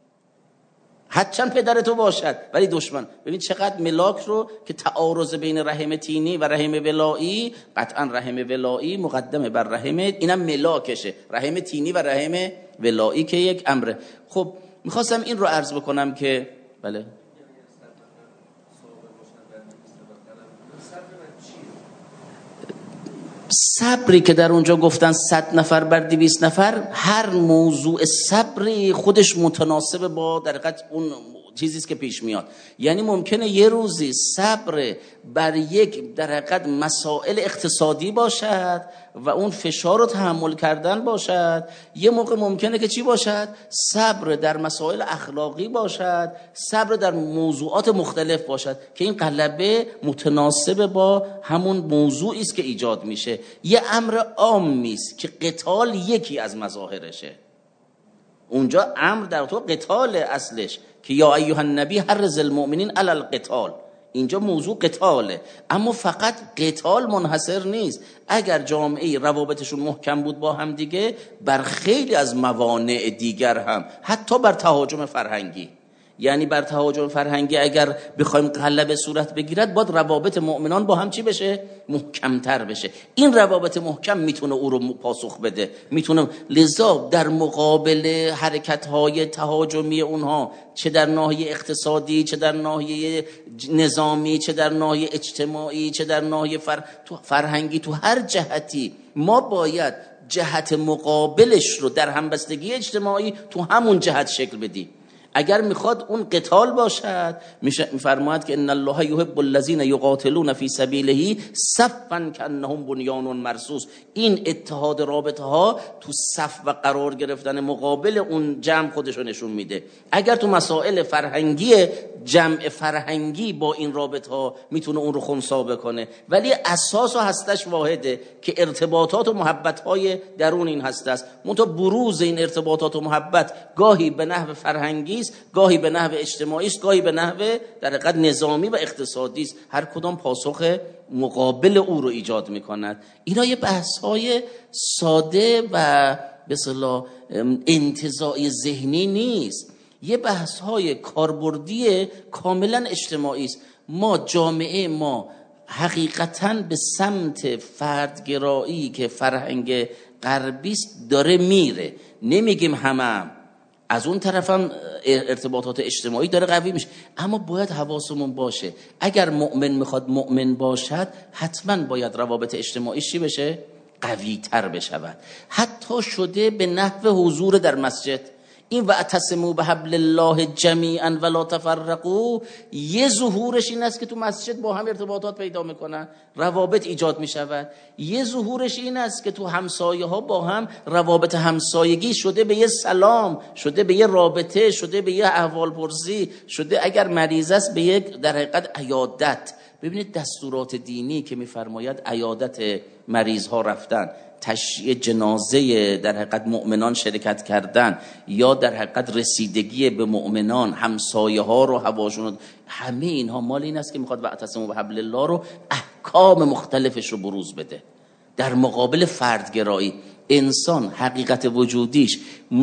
هرچند پدر تو باشد ولی دشمن. ببین چقدر ملاک رو که تعارض بین رحم تینی و رحم ولایی، قطعا رحم ولایی مقدمه بر رحم، اینم ملاکشه، رحم تینی و رحم ولایی که یک امره. خب میخواستم این رو عرض بکنم که بله صبری که در اونجا گفتن صد نفر بر دویست نفر، هر موضوع صبری خودش متناسب با در حقیقت اون چیزیست که پیش میاد. یعنی ممکنه یه روزی صبر بر یک در حقیقت مسائل اقتصادی باشد و اون فشار رو تحمل کردن باشد، یه موقع ممکنه که چی باشد؟ صبر در مسائل اخلاقی باشد، صبر در موضوعات مختلف باشد که این غلبه متناسب با همون موضوعی است که ایجاد میشه. یه امر عامی است که قتال یکی از مظاهرشه. اونجا امر در تو قتال اصلش که یا ایها النبی حرض المؤمنین علی القتال، اینجا موضوع قتاله. اما فقط قتال منحصر نیست. اگر جامعه روابطشون محکم بود با هم دیگه، بر خیلی از موانع دیگر هم، حتی بر تهاجم فرهنگی، یعنی بر تهاجم فرهنگی اگر بخوایم غلبه صورت بگیرد، باید روابط مؤمنان با هم چی بشه؟ محکمتر بشه. این روابط محکم میتونه او رو پاسخ بده، میتونه. لذا در مقابل حرکت‌های تهاجمی اونها، چه در ناحیه اقتصادی، چه در ناحیه نظامی، چه در ناحیه اجتماعی، چه در ناحیه فر... تو فرهنگی، تو هر جهتی ما باید جهت مقابلش رو در همبستگی اجتماعی تو همون جهت شکل بدیم. اگر میخواد اون قتال باشد، میفرماید که ان الله یحب الذین یقاتلون فی سبیله صفا کانهم بنیان مرصوص. این اتحاد رابطه ها تو صف و قرار گرفتن مقابل اون جمع خودشو نشون میده. اگر تو مسائل فرهنگی، جمع فرهنگی با این رابطه ها میتونه اون رو خنثی بکنه، ولی اساس و هستش واحده که ارتباطات و محبت های درون این هسته است. منتها بروز این ارتباطات و محبت گاهی به نحو فرهنگی است، گاهی به نحو اجتماعی است، گاهی به نحو در حقیقت نظامی و اقتصادی است. هر کدام پاسخ مقابل او رو ایجاد میکند. اینا یه بحث های ساده و به اصطلاح انتزاعی ذهنی نیست، یه بحث های کاربردی کاملا اجتماعی است. ما جامعه ما حقیقتاً به سمت فردگرایی که فرهنگ غربی است داره میره. نمیگیم همه هم. از اون طرف هم ارتباطات اجتماعی داره قوی میشه، اما باید حواسمون باشه اگر مؤمن میخواد مؤمن باشد، حتما باید روابط اجتماعی چی بشه؟ قوی تر بشود. حتی شده به نحو حضور در مسجد. این واعتصموا بحبل الله جمیعا ولا تفرقوا، یه ظهورش این است که تو مسجد با هم ارتباطات پیدا میکنن، روابط ایجاد میشود. یه ظهورش این است که تو همسایه ها با هم روابط همسایگی شده به یه سلام، شده به یه رابطه، شده به یه احوال پرسی، شده اگر مریض است به یک در حقیقت عیادت. ببینید دستورات دینی که میفرماید عیادت مریض ها رفتن، تشییع جنازه در حقیقت مؤمنان شرکت کردن، یا در حقیقت رسیدگی به مؤمنان، همسایه ها رو هواشون، همه اینها مال این است که میخواد واعتصموا بحبل الله رو احکام مختلفش رو بروز بده. در مقابل فردگرایی، انسان حقیقت وجودیش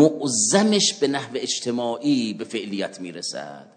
معظمش به نحو اجتماعی به فعلیت میرسد.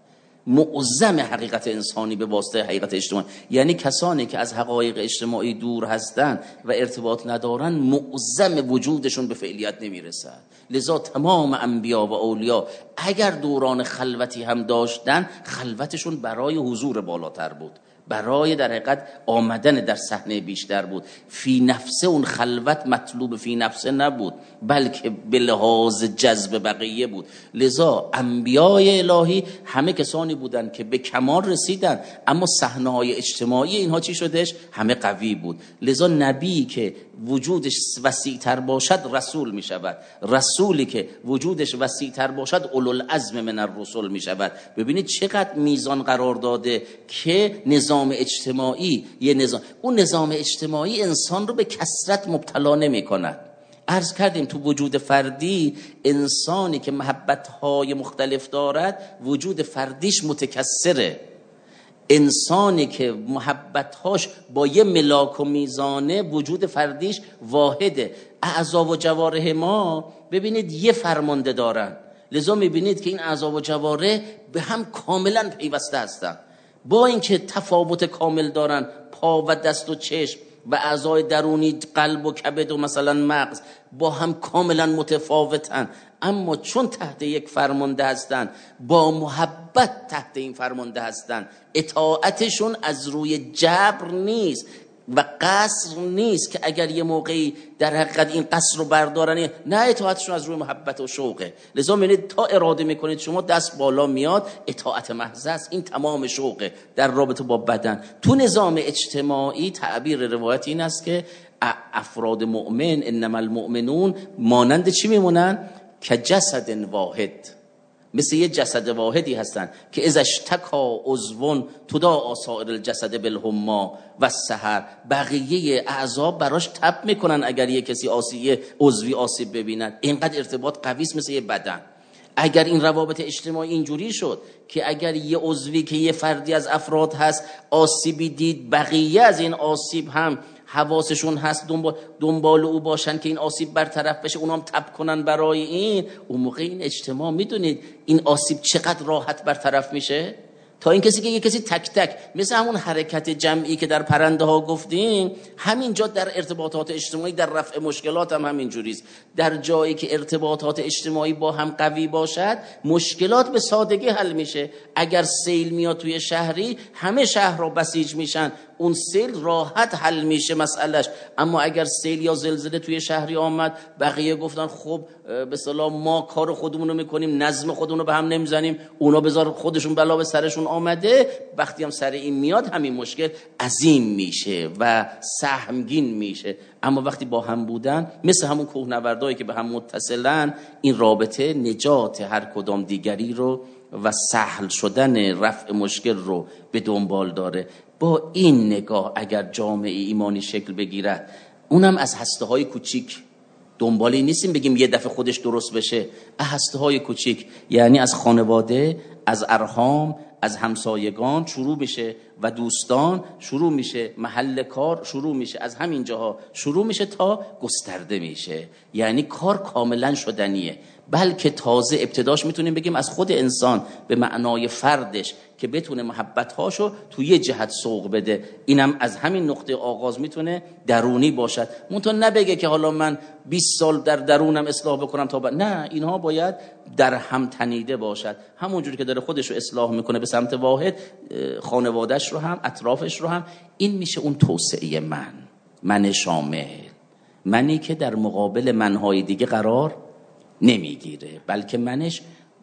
معظم حقیقت انسانی به واسطه حقیقت اجتماعی، یعنی کسانی که از حقایق اجتماعی دور هستند و ارتباط ندارن، معظم وجودشون به فعلیت نمیرسد. لذا تمام انبیا و اولیا اگر دوران خلوتی هم داشتن، خلوتشون برای حضور بالاتر بود، برای در حقیقت آمدن در صحنه بیشتر بود. فی نفسه اون خلوت مطلوب فی نفسه نبود، بلکه به لحاظ جذب بقیه بود. لذا انبیای الهی همه کسانی بودند که به کمال رسیدن، اما صحنه‌های اجتماعی اینها چی شدش؟ همه قوی بود. لذا نبی که وجودش وسیع‌تر باشد رسول می شود، رسولی که وجودش وسیع‌تر باشد اولوالعزم من الرسل می شود. ببینید چقدر میزان قرار داده که نظام اجتماعی، یه نظام، اون نظام اجتماعی انسان رو به کثرت مبتلا نمی کند. عرض کردیم تو وجود فردی، انسانی که محبت‌های مختلف دارد وجود فردیش متکثره. انسانی که محبت‌هاش با یه ملاک و میزانه، وجود فردیش واحده. اعضا و جوارح ما ببینید یه فرمانده دارن، لذا میبینید که این اعضا و جوارح به هم کاملا پیوسته هستن، با اینکه تفاوت کامل دارن. پا و دست و چشم و اعضای درونی، قلب و کبد و مثلا مغز با هم کاملا متفاوتن، اما چون تحت یک فرمانده هستن، با محبت تحت این فرمانده هستن، اطاعتشون از روی جبر نیست و قصر نیست که اگر یه موقعی در حقیقت این قصر رو بردارن، نه، اطاعتشون از روی محبت و شوقه. لذا می‌بینید تا اراده میکنید شما دست بالا میاد، اطاعت محض است. این تمام شوقه در رابطه با بدن. تو نظام اجتماعی تعبیر روایت این است که افراد مؤمن، انما المؤمنون، مانند چی میمونن؟ که جسد واحد، مثل یه جسد واحدی هستن که اذا اشتکا عضو تداعی سایر الجسد بالحما و السحر. بقیه اعضا براش تب میکنن اگر یه کسی آسیب عضوی آسیب ببینن. اینقدر ارتباط قوی است مثل یه بدن. اگر این روابط اجتماعی اینجوری شد که اگر یه عضوی که یه فردی از افراد هست آسیبی دید، بقیه از این آسیب هم حواسشون هست دنبال, دنبال او باشن که این آسیب برطرف بشه، اونام تب کنن برای این، اون موقع این اجتماع میدونید این آسیب چقدر راحت برطرف میشه، تا این کسی که یه کسی تک تک مثل همون حرکت جمعی که در پرنده ها گفتیم، همینجا در ارتباطات اجتماعی در رفع مشکلات هم همین جوریست. در جایی که ارتباطات اجتماعی با هم قوی باشد مشکلات به سادگی حل میشه. اگر سیل میاد توی شهری همه شهر رو بسیج میشن، اون سیل راحت حل میشه مسئلهش. اما اگر سیل یا زلزله توی شهری آمد، بقیه گفتن خب به اصطلاح ما کار خودمون رو میکنیم، نظم خودمون رو به هم نمیزنیم، اونا بذار خودشون بلا به سرشون آمده، وقتی هم سر این میاد همین مشکل عظیم میشه و سهمگین میشه. اما وقتی با هم بودن، مثل همون کوهنوردایی که به هم متصلن، این رابطه نجات هر کدام دیگری رو و سهل شدن رفع مشکل رو به دنبال داره. با این نگاه اگر جامعه ایمانی شکل بگیرد، اونم از هسته های کوچیک، دنبالی نیستیم بگیم یه دفعه خودش درست بشه، هسته های کوچیک، یعنی از خانواده، از ارحام، از همسایگان شروع میشه و دوستان شروع میشه، محل کار شروع میشه، از همین جاها شروع میشه تا گسترده میشه. یعنی کار کاملا شدنیه. بلکه تازه ابتداش میتونیم بگیم از خود انسان به معنای فردش که بتونه محبت‌هاشو تو یه جهت سوق بده. اینم از همین نقطه آغاز میتونه درونی باشد. منتها نبگه که حالا من بیست سال در درونم اصلاح بکنم تا بعد. نه، اینها باید در هم تنیده باشد. همونجوری که داره خودش رو اصلاح میکنه به سمت واحد، خانواده‌اش رو هم، اطرافش رو هم. این میشه اون توسعه من، من شامل، منی که در مقابل منهای دیگه قرار نمیگیره، بلکه منش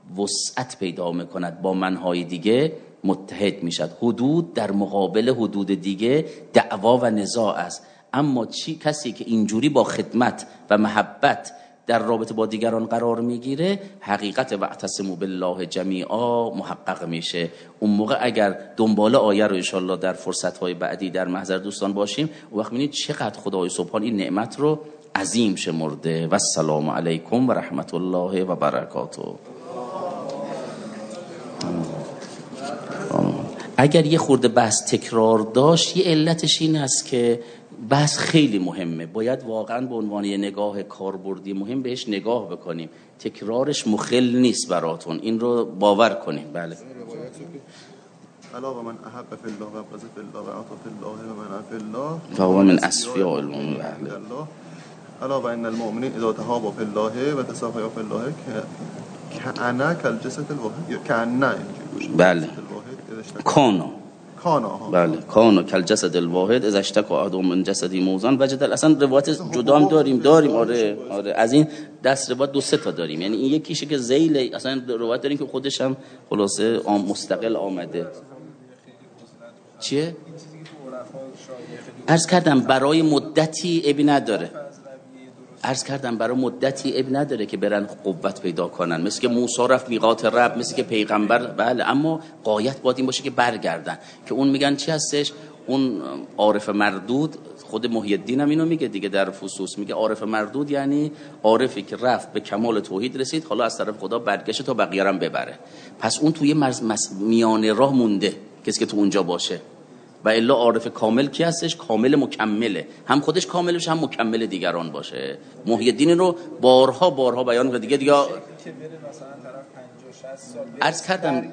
وسعت پیدا میکند، با منهای دیگه متحد میشد. حدود در مقابل حدود دیگه دعوا و نزاع است. اما چی کسی که اینجوری با خدمت و محبت در رابطه با دیگران قرار میگیره، حقیقت واعتصموا بالله جمیعا محقق میشه. اون موقع اگر دنبال آیه رو انشالله در فرصت‌های بعدی در محضر دوستان باشیم، وقت می‌بینید چقدر خدای سبحان این نعمت رو عظیم شمرده. و السلام علیکم و رحمت الله و برکاته. اگر یه خورده بحث تکرار داشت، یه علتش این است که بحث خیلی مهمه، باید واقعا به عنوان یه نگاه کاربردی مهم بهش نگاه بکنیم. تکرارش مخل نیست براتون، این رو باور کنیم. بله. الا و من احب فی الله و ابغض فی الله و اعطى فی الله و من فی الله فهو من اصفیاء المؤمنین. الا و ان المؤمنین اذا تحابوا فی الله و تصافحوا فی الله کأن کالجسد الواحد. کأن بله کانو کانو بله کانو کالجسد الواحد اذا اشتكى احدهم من جسدی موزان وجد. اصلا روایت جدا هم داریم داریم آره آره از این دست روایت دو سه تا داریم. یعنی این یکیشه که ذیل، اصلا روایت داریم که خودش هم خلاصه مستقل آمده. چیه؟ عرض کردم برای مدتی ابی نداره عرض کردم برای مدتی ابی نداره که برن قوت پیدا کنن، مثل که موسی رفت میقات رب، مثل که پیغمبر. بله، اما قایت باید این باشه که برگردن، که اون میگن چی هستش؟ اون عارف مردود، خود محی الدین هم اینو میگه دیگه در فصوص، میگه عارف مردود یعنی عارفی که رفت به کمال توحید رسید، حالا از طرف خدا برگشت تا بقیه هم ببره. پس اون توی مرز مس... میانه راه مونده، کسی که تو اونجا باشه. و الا عارف کامل کی هستش؟ کامل مکمله، هم خودش کامل بشه هم مکمل دیگران باشه. محی الدین رو بارها بارها بیان کرده دیگه دیگه عرض کردم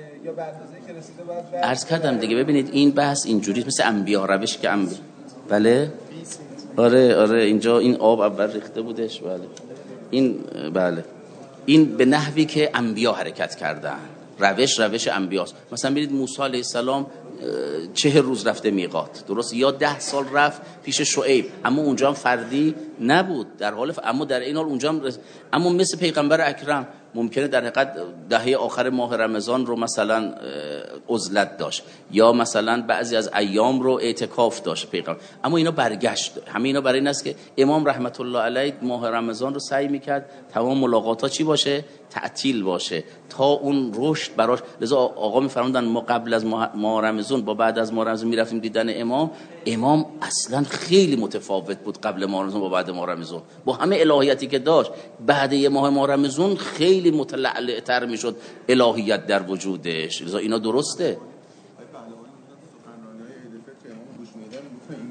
عرض کردم دیگه. ببینید این بحث اینجوری مثل انبیا، روش که انبیا. بله آره آره اینجا این آب اول ریخته بودش. بله این بله این به نحوی که انبیا حرکت کردن، روش روش انبیاست. مثلا ببینید موسی علیه السلام چه روز رفته میقات، درست؟ یا ده سال رفت پیش شعیب، اما اونجا هم فردی نبود در حال ف... اما در این حال اونجا هم رس... اما مثل پیغمبر اکرم ممکنه در حقیقت دهه آخر ماه رمضان رو مثلا عزلت داشت، یا مثلا بعضی از ایام رو اعتکاف داشت پیغمبر، اما اینا برگشت. همه اینا برای این است که امام رحمت الله علیه ماه رمضان رو سعی میکرد تمام ملاقات‌ها چی باشه؟ تعطیل باشه تا اون رشد براش. لذا آقا میفرمودن ما قبل از ماه رمضان با بعد از ماه رمضان میرفتیم دیدن امام. امام اصلا خیلی متفاوت بود قبل ماه رمضان با بعد ماه رمضان، با همه الهیاتی که داشت. بعد یه ماه ماه رمضان خیلی متلعلع‌تر میشد الهیات در وجودش. لذا اینا درسته.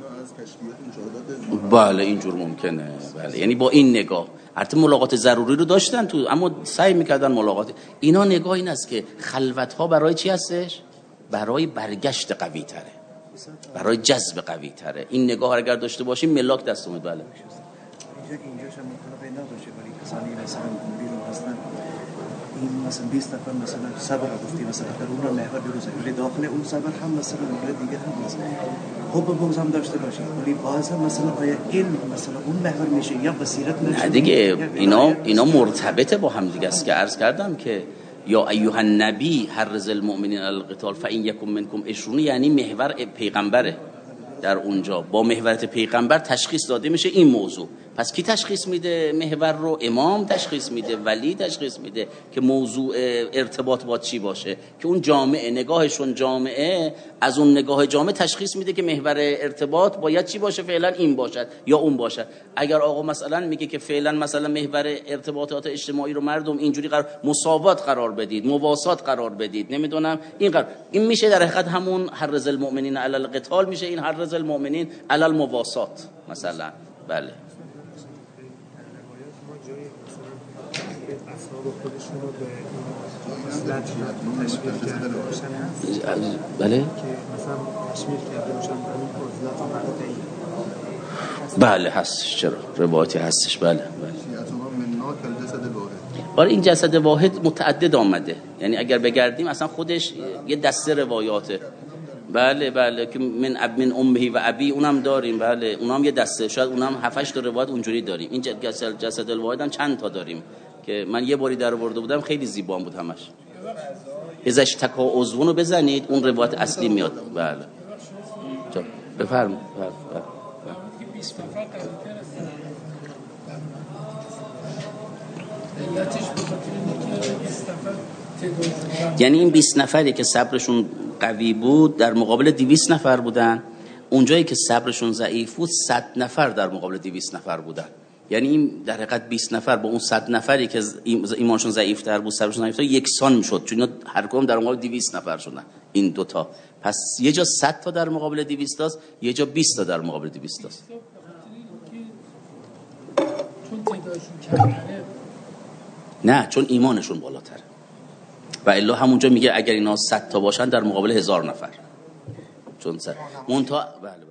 از کشفیات مشاهدات بله اینجور ممکنه. بله یعنی با این نگاه البته ملاقات ضروری رو داشتن تو، اما سعی میکردن ملاقات. اینا نگاه این است که خلوت ها برای چی هستش؟ برای برگشت قوی تره، برای جذب قوی تره. این نگاه اگر داشته باشیم ملاک دست اومد. بله اینجا اینجاش هم مطلب پیدا باشه، ولی کسانی مثلا بیرون هستن این مثلا بیست نفر مثلا صبر گفتی مثلا در اون محور درست ولی داخل اون صبر هم مثلا مورد دیگه هم هست، خب بغض هم داشته باشید ولی باز هم مثلا آیا این مثلا اون محور میشه یا بصیرت نشه؟ نه دیگه اینا اینا مرتبطه با هم دیگه است که عرض کردم که یا ایها النبی حرض المؤمنین علی القتال فان یکم منکم عشرون، یعنی محور پیغمبره در اونجا. با محورت پیغمبر تشخیص داده میشه این موضوع. پس کی تشخیص میده محور رو؟ امام تشخیص میده، ولی تشخیص میده که موضوع ارتباط با چی باشه، که اون جامعه نگاهشون جامعه از اون نگاه جامعه تشخیص میده که محور ارتباط باید چی باشه، فعلا این باشد یا اون باشد. اگر آقا مثلا میگه که فعلا مثلا محور ارتباطات اجتماعی رو مردم اینجوری قرار مساوات قرار بدید، مواسات قرار بدید، نمیدونم این قرار، این میشه در حقیقت همون حرض المؤمنین علی القتال میشه، این حرض المؤمنین علی المواسات مثلا. بله بله بله هستش، چرا روایتی هستش. بله بله آره این جسد واحد متعدد آمده، یعنی اگر بگردیم اصلا خودش یه دسته روایاته. بله بله که من اب من امه و ابی اونم داریم. بله اونم یه دسته، شاید اونم هفت هشت تا روایت اونجوری داریم. این جسد جسد الواحد هم چند تا داریم که من یه باری در آورده بودم، خیلی زیبا بود همش. ازش تکا عضوونو بزنید اون روایت اصلی میاد. بله جا بفرمایید. بله بله یعنی این بیست نفری که صبرشون قوی بود در مقابل دویست نفر بودن، اونجایی که صبرشون ضعیف بود صد نفر در مقابل دویست نفر بودن. یعنی این در حقیقت بیست نفر با اون صد نفری که ایمانشون ضعیف‌تر بود صبرشون ضعیف‌تر یکسان میشد، چون اینا هر کدوم در مقابل دویست نفر شدن این دوتا. پس یه جا صد تا در مقابل دویست تاست، یه جا بیست تا در مقابل دویست تاست. نه چون ایمانشون بالاتره و الا همونجا میگه اگر اینا صد تا باشن در مقابل هزار نفر، چون صد منتها بله